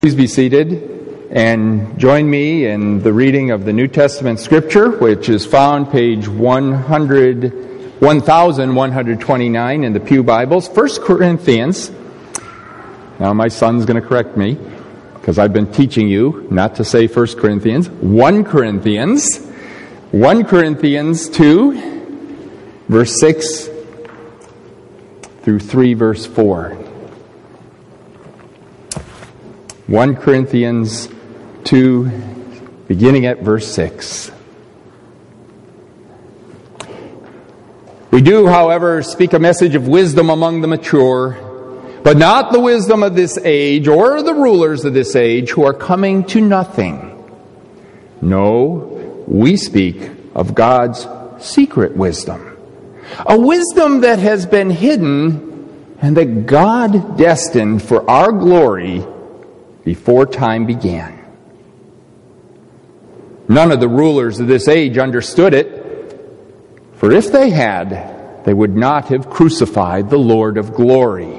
Please be seated and join me in the reading of the New Testament Scripture, which is found page 1129 in the Pew Bibles. 1 Corinthians. Now my son's going to correct me because I've been teaching you not to say 1 Corinthians. 1 Corinthians. 1 Corinthians 2, verse 6 through 3, verse 4. 1 Corinthians 2, beginning at verse 6. We do, however, speak a message of wisdom among the mature, but not the wisdom of this age or the rulers of this age who are coming to nothing. No, we speak of God's secret wisdom, a wisdom that has been hidden and that God destined for our glory before time began. None of the rulers of this age understood it, for if they had, they would not have crucified the Lord of glory.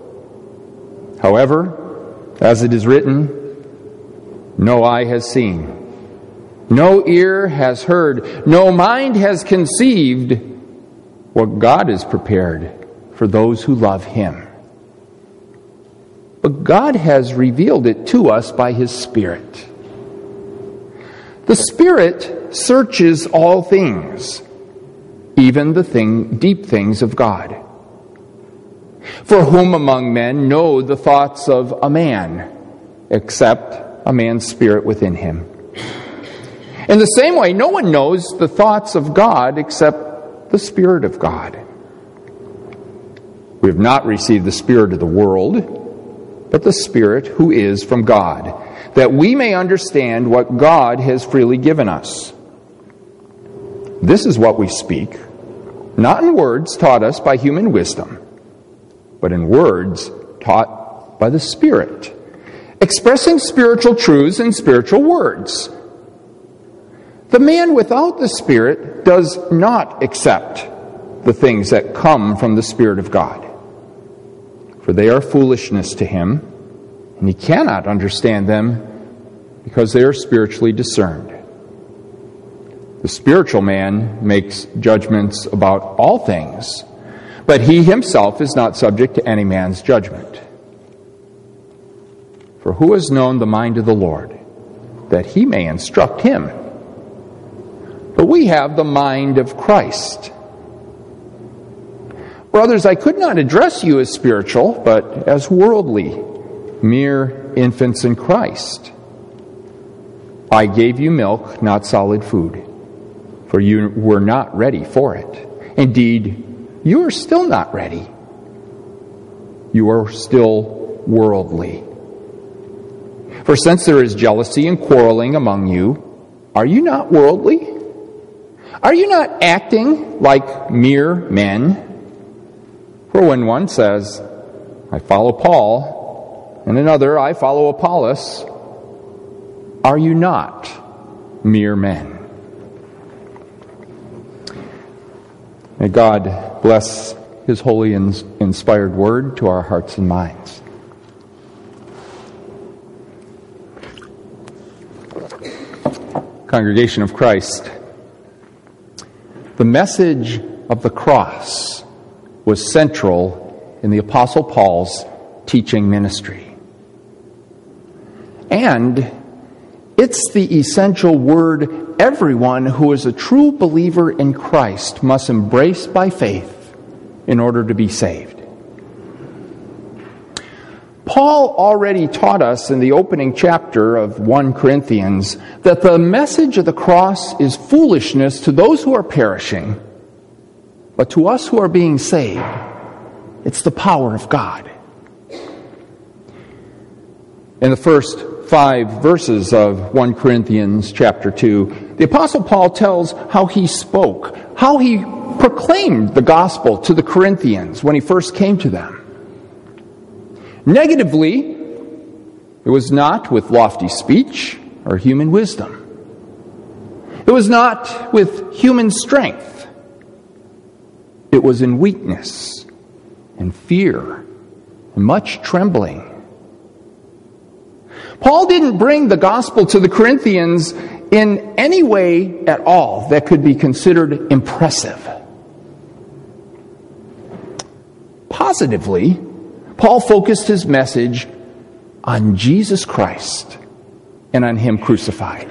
However, as it is written, no eye has seen, no ear has heard, no mind has conceived what God has prepared for those who love Him. But God has revealed it to us by His Spirit. The Spirit searches all things, even the deep things of God. For whom among men know the thoughts of a man, except a man's spirit within him? In the same way, no one knows the thoughts of God except the Spirit of God. We have not received the spirit of the world, but the Spirit who is from God, that we may understand what God has freely given us. This is what we speak, not in words taught us by human wisdom, but in words taught by the Spirit, expressing spiritual truths in spiritual words. The man without the Spirit does not accept the things that come from the Spirit of God, for they are foolishness to him, and he cannot understand them because they are spiritually discerned. The spiritual man makes judgments about all things, but he himself is not subject to any man's judgment. For who has known the mind of the Lord, that he may instruct him? But we have the mind of Christ. Brothers, I could not address you as spiritual, but as worldly, mere infants in Christ. I gave you milk, not solid food, for you were not ready for it. Indeed, you are still not ready. You are still worldly. For since there is jealousy and quarreling among you, are you not worldly? Are you not acting like mere men? For when one says, I follow Paul, and another, I follow Apollos, are you not mere men? May God bless His holy and inspired word to our hearts and minds. Congregation of Christ, the message of the cross was central in the Apostle Paul's teaching ministry. And it's the essential word everyone who is a true believer in Christ must embrace by faith in order to be saved. Paul already taught us in the opening chapter of 1 Corinthians that the message of the cross is foolishness to those who are perishing, but to us who are being saved, it's the power of God. In the first 5 verses of 1 Corinthians chapter 2, the Apostle Paul tells how he spoke, how he proclaimed the gospel to the Corinthians when he first came to them. Negatively, it was not with lofty speech or human wisdom. It was not with human strength. It was in weakness and fear and much trembling. Paul didn't bring the gospel to the Corinthians in any way at all that could be considered impressive. Positively, Paul focused his message on Jesus Christ and on Him crucified.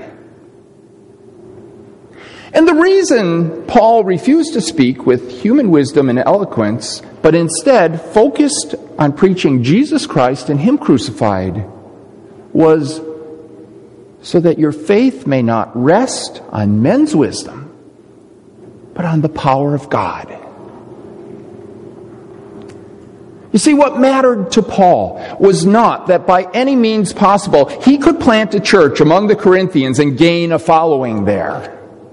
And the reason Paul refused to speak with human wisdom and eloquence, but instead focused on preaching Jesus Christ and Him crucified, was so that your faith may not rest on men's wisdom, but on the power of God. You see, what mattered to Paul was not that by any means possible he could plant a church among the Corinthians and gain a following there.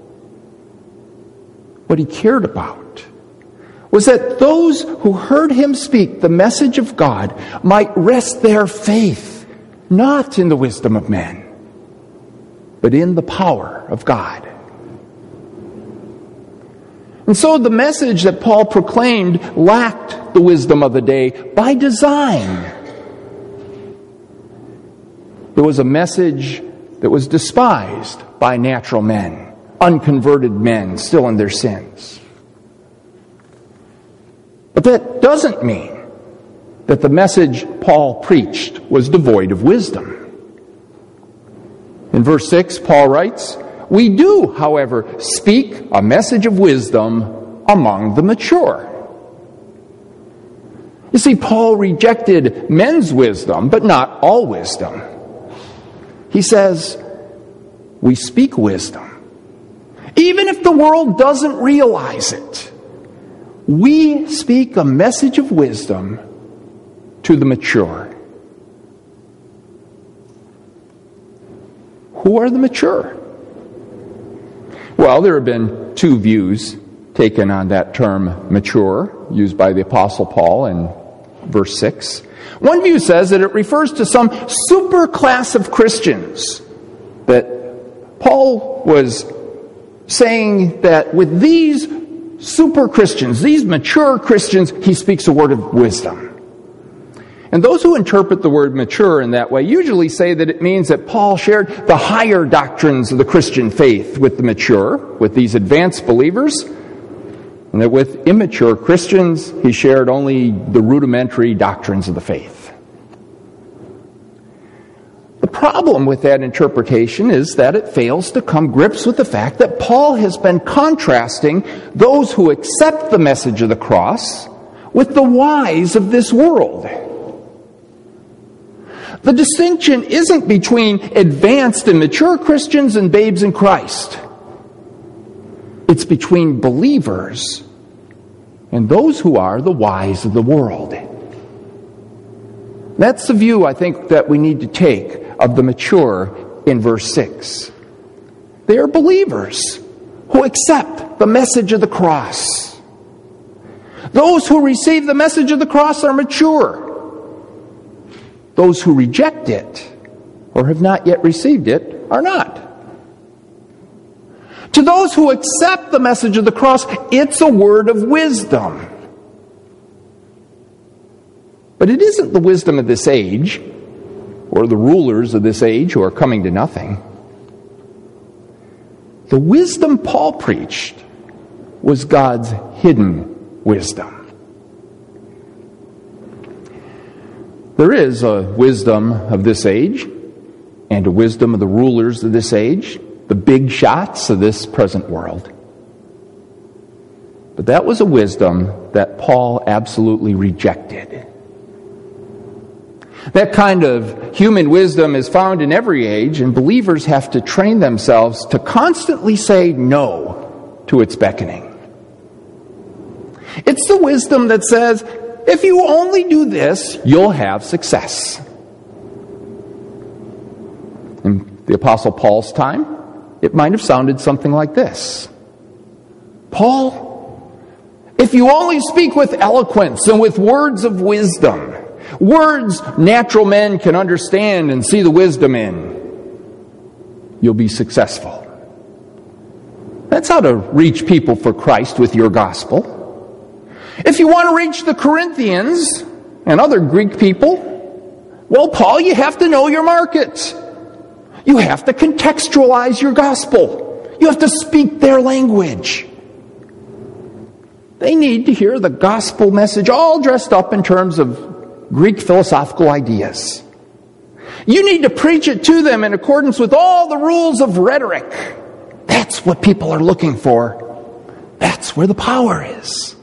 What he cared about was that those who heard him speak the message of God might rest their faith not in the wisdom of men, but in the power of God. And so the message that Paul proclaimed lacked the wisdom of the day by design. It was a message that was despised by natural men, unconverted men still in their sins. But that doesn't mean that the message Paul preached was devoid of wisdom. In verse 6, Paul writes, "We do, however, speak a message of wisdom among the mature." You see, Paul rejected men's wisdom, but not all wisdom. He says, we speak wisdom. Even if the world doesn't realize it, we speak a message of wisdom to the mature. Who are the mature? Well, there have been two views taken on that term mature, used by the Apostle Paul in verse 6. One view says that it refers to some super class of Christians, that Paul was saying that with these super Christians, these mature Christians, he speaks a word of wisdom. And those who interpret the word mature in that way usually say that it means that Paul shared the higher doctrines of the Christian faith with the mature, with these advanced believers, and that with immature Christians, he shared only the rudimentary doctrines of the faith. The problem with that interpretation is that it fails to come grips with the fact that Paul has been contrasting those who accept the message of the cross with the wise of this world. The distinction isn't between advanced and mature Christians and babes in Christ. It's between believers and those who are the wise of the world. That's the view I think that we need to take of the mature in verse 6. They are believers who accept the message of the cross. Those who receive the message of the cross are mature. Those who reject it or have not yet received it are not. To those who accept the message of the cross, it's a word of wisdom. But it isn't the wisdom of this age or the rulers of this age who are coming to nothing. The wisdom Paul preached was God's hidden wisdom. There is a wisdom of this age and a wisdom of the rulers of this age, the big shots of this present world. But that was a wisdom that Paul absolutely rejected. That kind of human wisdom is found in every age, and believers have to train themselves to constantly say no to its beckoning. It's the wisdom that says, if you only do this, you'll have success. In the Apostle Paul's time, it might have sounded something like this. Paul, if you only speak with eloquence and with words of wisdom, words natural men can understand and see the wisdom in, you'll be successful. That's how to reach people for Christ with your gospel. If you want to reach the Corinthians and other Greek people, Well, Paul, you have to know your market. You have to contextualize your gospel. You have to speak their language. They need to hear the gospel message all dressed up in terms of Greek philosophical ideas. You need to preach it to them in accordance with all the rules of rhetoric. That's what people are looking for. That's where the power is.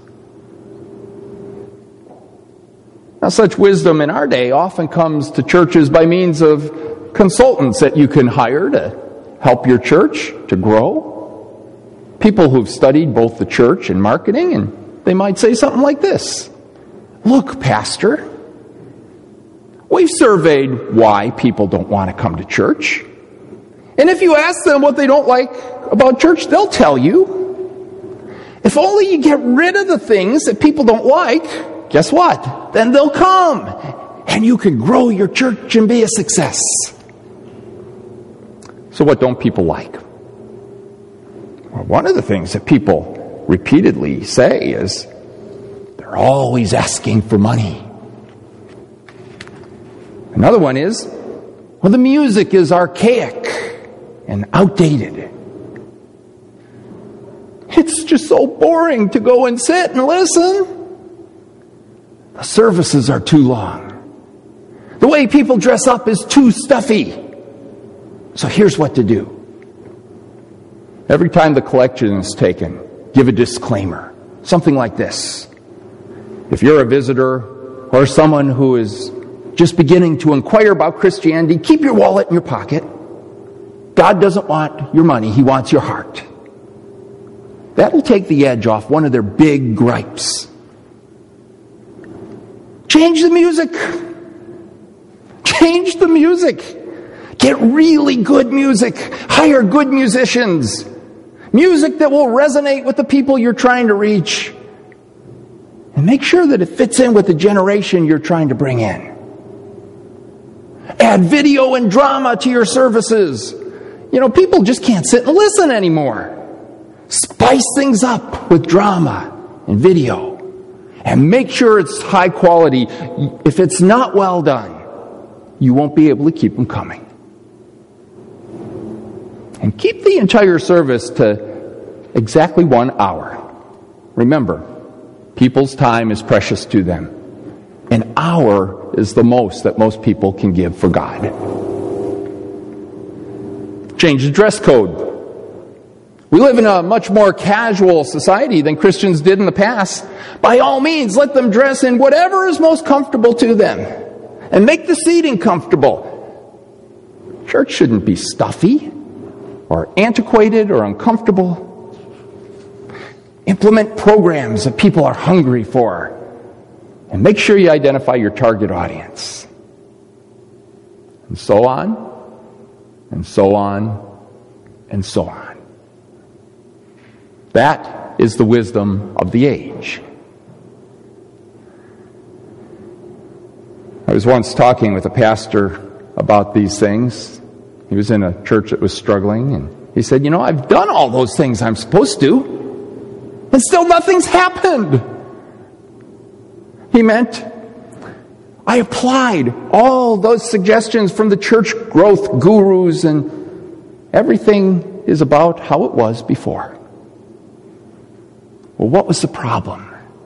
Now, such wisdom in our day often comes to churches by means of consultants that you can hire to help your church to grow. People who've studied both the church and marketing, and they might say something like this. Look, Pastor, we've surveyed why people don't want to come to church. And if you ask them what they don't like about church, they'll tell you. If only you get rid of the things that people don't like, guess what? Then they'll come. And you can grow your church and be a success. So what don't people like? Well, one of the things that people repeatedly say is they're always asking for money. Another one is, well, the music is archaic and outdated. It's just so boring to go and sit and listen. The services are too long. The way people dress up is too stuffy. So here's what to do. Every time the collection is taken, give a disclaimer. Something like this. If you're a visitor or someone who is just beginning to inquire about Christianity, keep your wallet in your pocket. God doesn't want your money. He wants your heart. That'll take the edge off one of their big gripes. Change the music. Change the music. Get really good music. Hire good musicians. Music that will resonate with the people you're trying to reach. And make sure that it fits in with the generation you're trying to bring in. Add video and drama to your services. People just can't sit and listen anymore. Spice things up with drama and video. And make sure it's high quality. If it's not well done, you won't be able to keep them coming. And keep the entire service to exactly 1 hour. Remember, people's time is precious to them. An hour is the most that most people can give for God. Change the dress code. We live in a much more casual society than Christians did in the past. By all means, let them dress in whatever is most comfortable to them. And make the seating comfortable. Church shouldn't be stuffy or antiquated or uncomfortable. Implement programs that people are hungry for. And make sure you identify your target audience. And so on, and so on, and so on. That is the wisdom of the age. I was once talking with a pastor about these things. He was in a church that was struggling, and he said, I've done all those things I'm supposed to, and still nothing's happened. He meant, I applied all those suggestions from the church growth gurus, and everything is about how it was before. Well, what was the problem?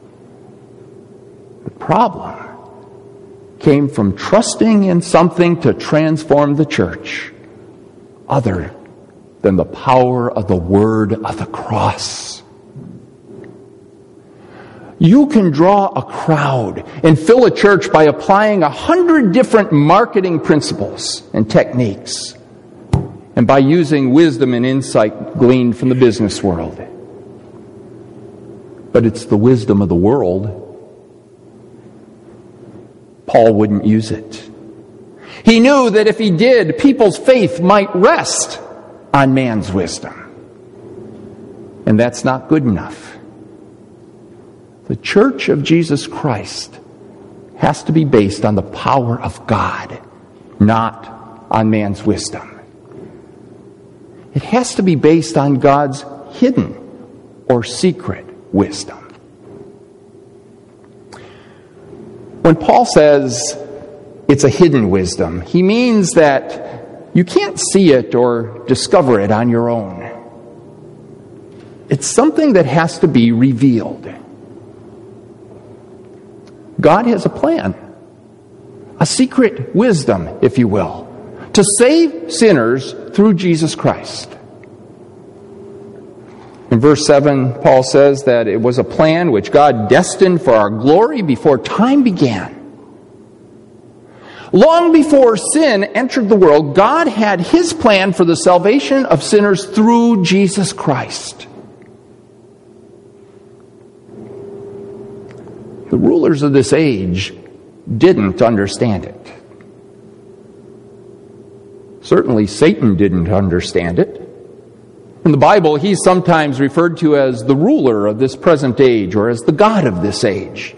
The problem came from trusting in something to transform the church other than the power of the word of the cross. You can draw a crowd and fill a church by applying 100 different marketing principles and techniques, and by using wisdom and insight gleaned from the business world. But it's the wisdom of the world. Paul wouldn't use it. He knew that if he did, people's faith might rest on man's wisdom. And that's not good enough. The church of Jesus Christ has to be based on the power of God, not on man's wisdom. It has to be based on God's hidden or secret wisdom. When Paul says, it's a hidden wisdom. He means that you can't see it or discover it on your own. It's something that has to be revealed. God has a plan, a secret wisdom, if you will, to save sinners through Jesus Christ. In verse 7, Paul says that it was a plan which God destined for our glory before time began. Long before sin entered the world, God had His plan for the salvation of sinners through Jesus Christ. The rulers of this age didn't understand it. Certainly Satan didn't understand it. In the Bible, he's sometimes referred to as the ruler of this present age or as the god of this age.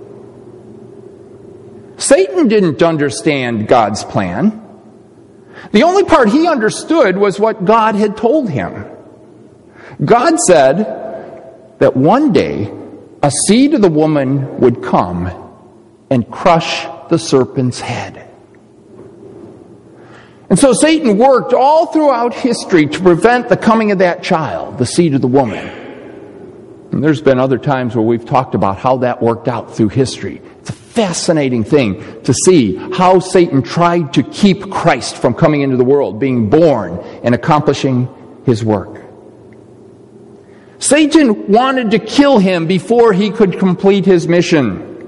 Satan didn't understand God's plan. The only part he understood was what God had told him. God said that one day a seed of the woman would come and crush the serpent's head. And so Satan worked all throughout history to prevent the coming of that child, the seed of the woman. And there's been other times where we've talked about how that worked out through history. It's a fascinating thing to see how Satan tried to keep Christ from coming into the world, being born and accomplishing his work. Satan wanted to kill him before he could complete his mission.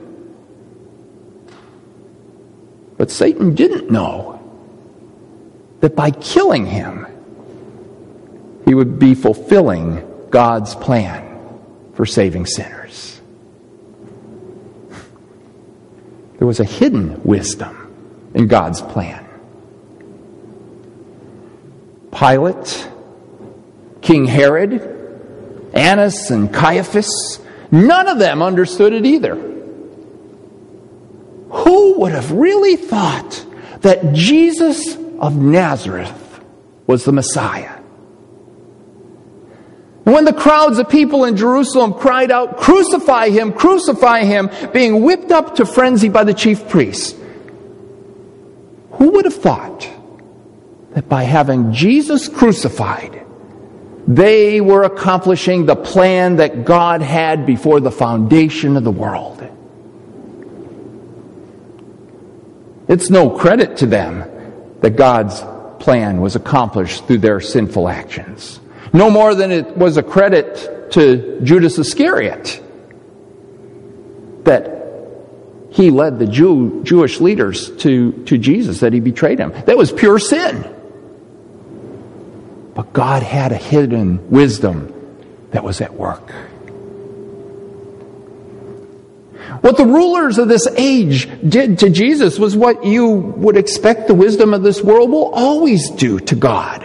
But Satan didn't know that by killing him, he would be fulfilling God's plan for saving sinners. There was a hidden wisdom in God's plan. Pilate, King Herod, Annas and Caiaphas, none of them understood it either. Who would have really thought that Jesus of Nazareth was the Messiah? And when the crowds of people in Jerusalem cried out, crucify him, being whipped up to frenzy by the chief priests, who would have thought that by having Jesus crucified, they were accomplishing the plan that God had before the foundation of the world? It's no credit to them that God's plan was accomplished through their sinful actions. No more than it was a credit to Judas Iscariot that he led the Jewish leaders to Jesus, that he betrayed him. That was pure sin. But God had a hidden wisdom that was at work. What the rulers of this age did to Jesus was what you would expect the wisdom of this world will always do to God.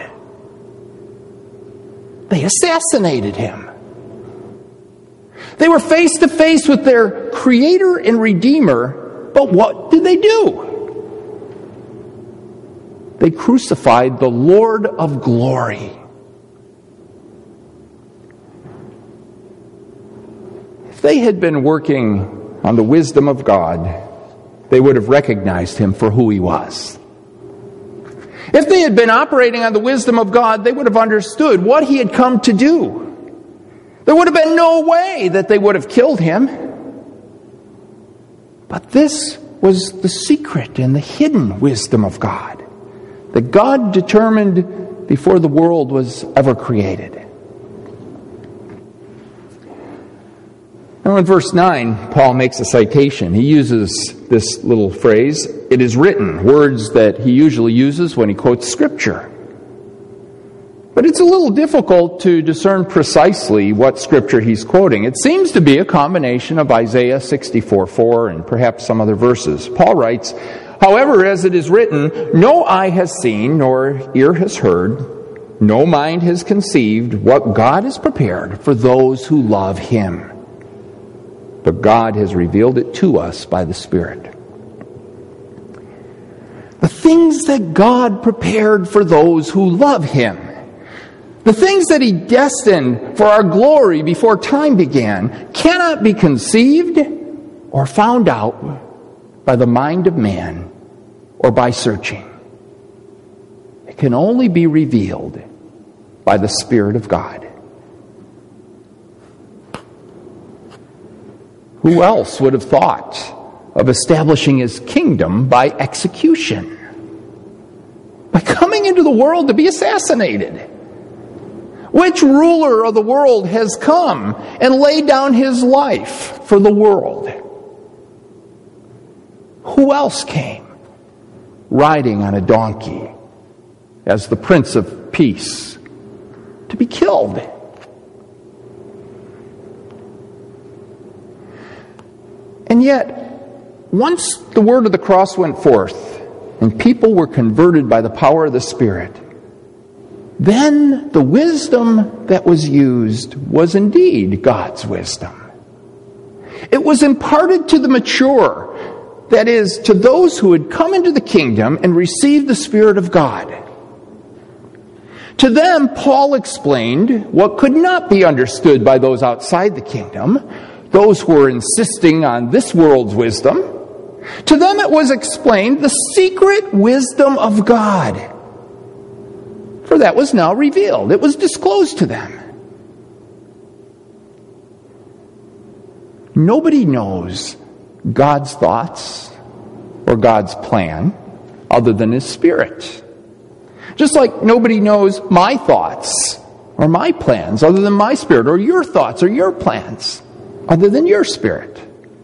They assassinated him. They were face to face with their Creator and Redeemer, but what did they do? They crucified the Lord of glory. If they had been working on the wisdom of God, they would have recognized him for who he was. If they had been operating on the wisdom of God, they would have understood what he had come to do. There would have been no way that they would have killed him. But this was the secret and the hidden wisdom of God, that God determined before the world was ever created. Now in verse 9, Paul makes a citation. He uses this little phrase, "it is written," words that he usually uses when he quotes Scripture. But it's a little difficult to discern precisely what Scripture he's quoting. It seems to be a combination of Isaiah 64:4 and perhaps some other verses. Paul writes, "However, as it is written, no eye has seen, nor ear has heard, no mind has conceived what God has prepared for those who love him. But God has revealed it to us by the Spirit." The things that God prepared for those who love him, the things that he destined for our glory before time began, cannot be conceived or found out by the mind of man or by searching. It can only be revealed by the Spirit of God. Who else would have thought of establishing his kingdom by execution? By coming into the world to be assassinated? Which ruler of the world has come and laid down his life for the world? Who else came riding on a donkey as the Prince of Peace to be killed? And yet, once the word of the cross went forth and people were converted by the power of the Spirit, then the wisdom that was used was indeed God's wisdom. It was imparted to the mature, that is, to those who had come into the kingdom and received the Spirit of God. To them, Paul explained what could not be understood by those outside the kingdom, those who were insisting on this world's wisdom. To them it was explained the secret wisdom of God. For that was now revealed. It was disclosed to them. Nobody knows God's thoughts or God's plan other than His Spirit. Just like nobody knows my thoughts or my plans other than my Spirit, or your thoughts or your plans other than your Spirit.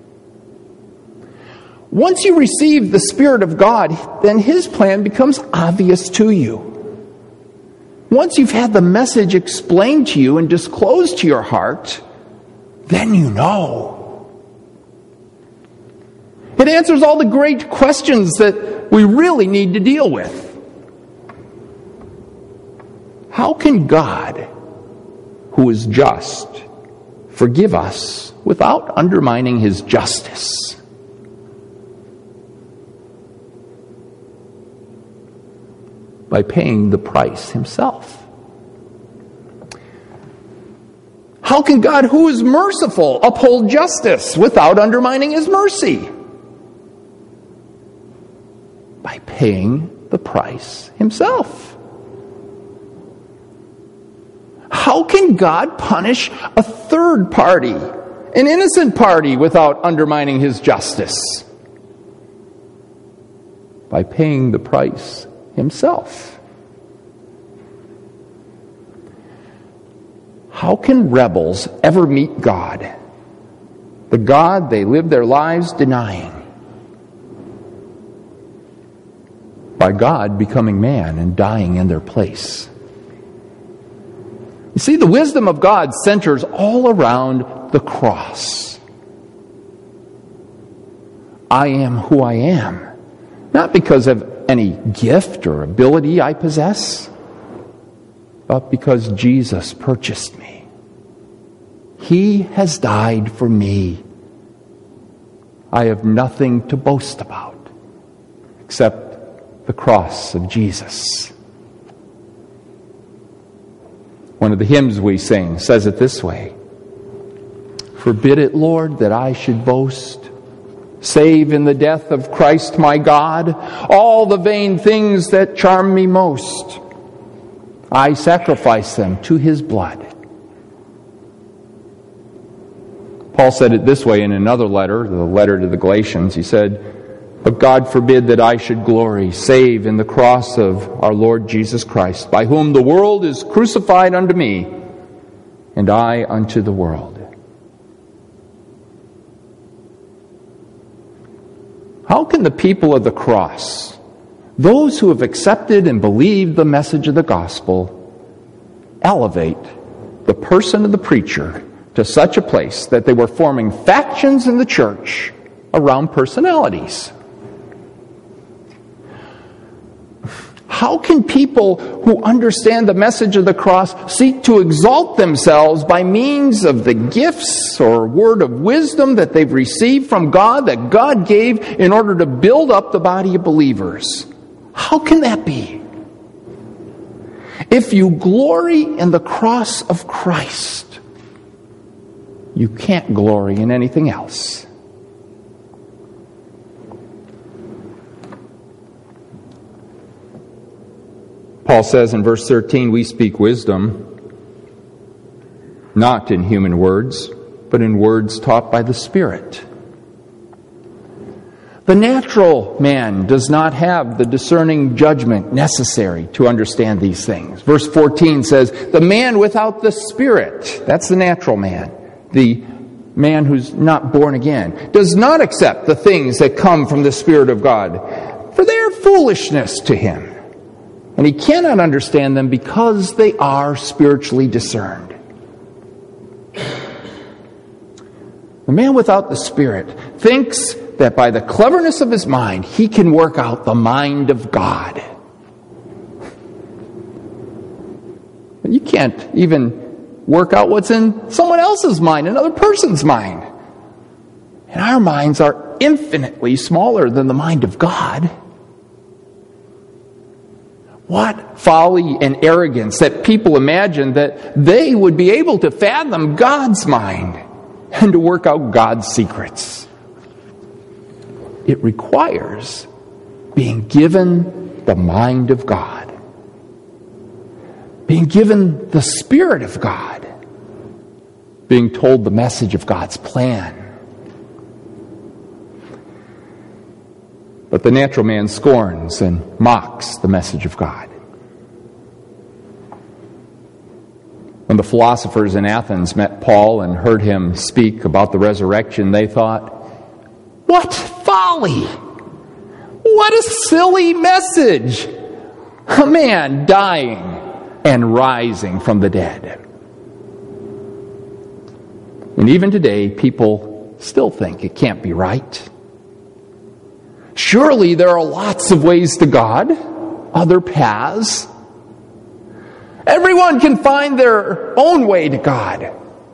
Once you receive the Spirit of God, then His plan becomes obvious to you. Once you've had the message explained to you and disclosed to your heart, then you know. It answers all the great questions that we really need to deal with. How can God, who is just, forgive us without undermining His justice? By paying the price Himself. How can God, who is merciful, uphold justice without undermining His mercy? By paying the price Himself. How can God punish a third party, an innocent party, without undermining His justice? By paying the price Himself. How can rebels ever meet God, the God they live their lives denying? By God becoming man and dying in their place. You see, the wisdom of God centers all around the cross. I am who I am, not because of any gift or ability I possess, but because Jesus purchased me. He has died for me. I have nothing to boast about except the cross of Jesus. One of the hymns we sing says it this way: "Forbid it, Lord, that I should boast, save in the death of Christ my God, all the vain things that charm me most. I sacrifice them to His blood." Paul said it this way in another letter, the letter to the Galatians. He said, "But God forbid that I should glory, save in the cross of our Lord Jesus Christ, by whom the world is crucified unto me, and I unto the world." How can the people of the cross, those who have accepted and believed the message of the gospel, elevate the person of the preacher to such a place that they were forming factions in the church around personalities? How can people who understand the message of the cross seek to exalt themselves by means of the gifts or word of wisdom that they've received from God, that God gave in order to build up the body of believers? How can that be? If you glory in the cross of Christ, you can't glory in anything else. Paul says in verse 13, we speak wisdom, not in human words, but in words taught by the Spirit. The natural man does not have the discerning judgment necessary to understand these things. Verse 14 says, the man without the Spirit, that's the natural man, the man who's not born again, does not accept the things that come from the Spirit of God, for they are foolishness to him. And he cannot understand them because they are spiritually discerned. The man without the Spirit thinks that by the cleverness of his mind, he can work out the mind of God. You can't even work out what's in someone else's mind, another person's mind. And our minds are infinitely smaller than the mind of God. What folly and arrogance that people imagine that they would be able to fathom God's mind and to work out God's secrets. It requires being given the mind of God, being given the Spirit of God, being told the message of God's plan. But the natural man scorns and mocks the message of God. When the philosophers in Athens met Paul and heard him speak about the resurrection, they thought, what folly! What a silly message! A man dying and rising from the dead. And even today, people still think it can't be right. Surely there are lots of ways to God, other paths. Everyone can find their own way to God.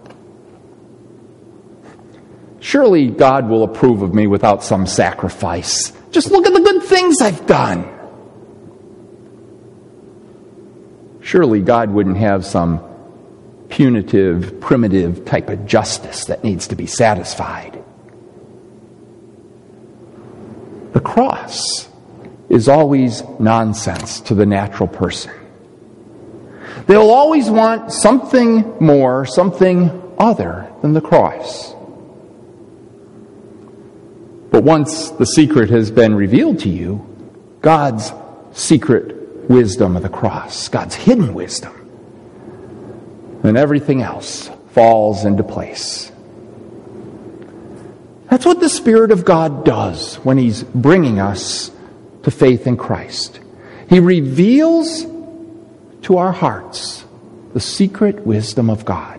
Surely God will approve of me without some sacrifice. Just look at the good things I've done. Surely God wouldn't have some punitive, primitive type of justice that needs to be satisfied. The cross is always nonsense to the natural person. They'll always want something more, something other than the cross. But once the secret has been revealed to you, God's secret wisdom of the cross, God's hidden wisdom, then everything else falls into place. That's what the Spirit of God does when He's bringing us to faith in Christ. He reveals to our hearts the secret wisdom of God.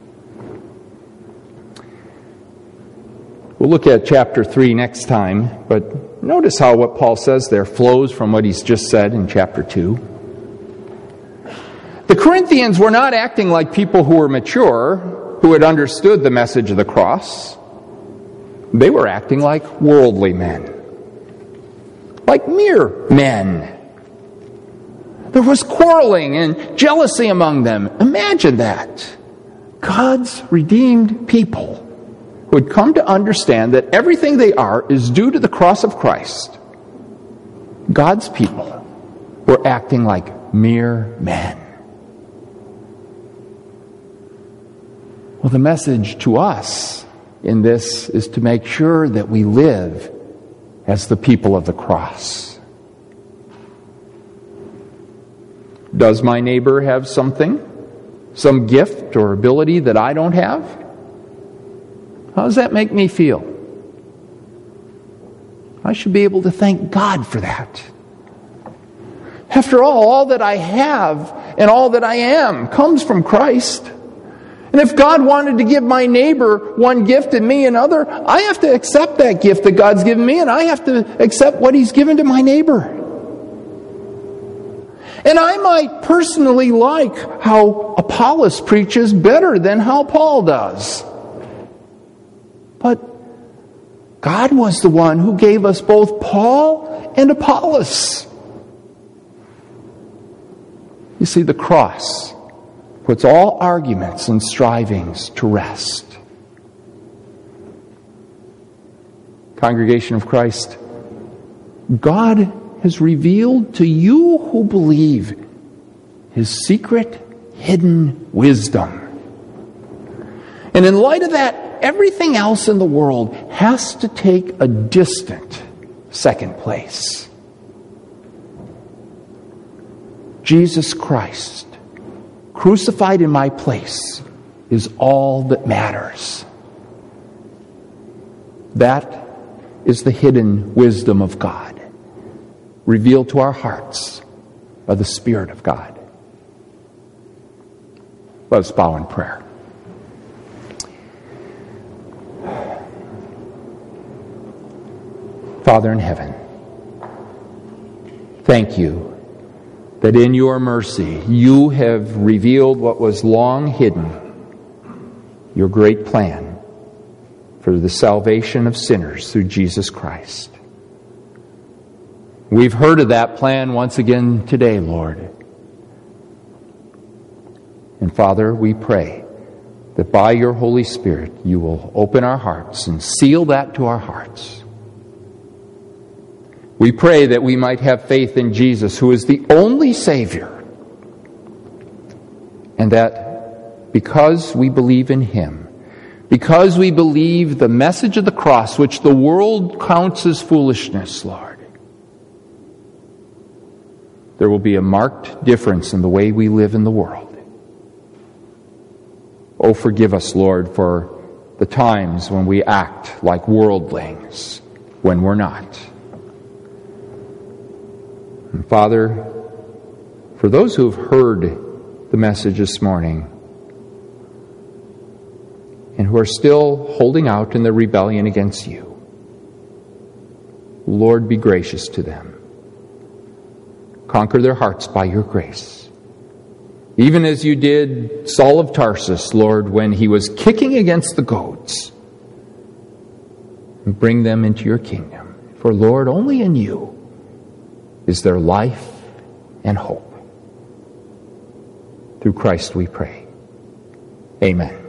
We'll look at chapter 3 next time, but notice how what Paul says there flows from what he's just said in chapter 2. The Corinthians were not acting like people who were mature, who had understood the message of the cross. They were acting like worldly men, like mere men. There was quarreling and jealousy among them. Imagine that. God's redeemed people would come to understand that everything they are is due to the cross of Christ. God's people were acting like mere men. Well, the message to us in this is to make sure that we live as the people of the cross. Does my neighbor have something, some gift or ability that I don't have? How does that make me feel? I should be able to thank God for that. After all that I have and all that I am comes from Christ. And if God wanted to give my neighbor one gift and me another, I have to accept that gift that God's given me, and I have to accept what He's given to my neighbor. And I might personally like how Apollos preaches better than how Paul does. But God was the one who gave us both Paul and Apollos. You see, the cross puts all arguments and strivings to rest. Congregation of Christ, God has revealed to you who believe His secret, hidden wisdom. And in light of that, everything else in the world has to take a distant second place. Jesus Christ, crucified in my place, is all that matters. That is the hidden wisdom of God, revealed to our hearts by the Spirit of God. Let us bow in prayer. Father in heaven, thank you that in your mercy you have revealed what was long hidden, your great plan for the salvation of sinners through Jesus Christ. We've heard of that plan once again today, Lord. And Father, we pray that by your Holy Spirit you will open our hearts and seal that to our hearts. We pray that we might have faith in Jesus, who is the only Savior, and that because we believe in Him, because we believe the message of the cross, which the world counts as foolishness, Lord, there will be a marked difference in the way we live in the world. Oh, forgive us, Lord, for the times when we act like worldlings when we're not. And Father, for those who have heard the message this morning and who are still holding out in their rebellion against you, Lord, be gracious to them. Conquer their hearts by your grace. Even as you did Saul of Tarsus, Lord, when he was kicking against the goats. And bring them into your kingdom. For, Lord, only in you is there life and hope. Through Christ we pray. Amen.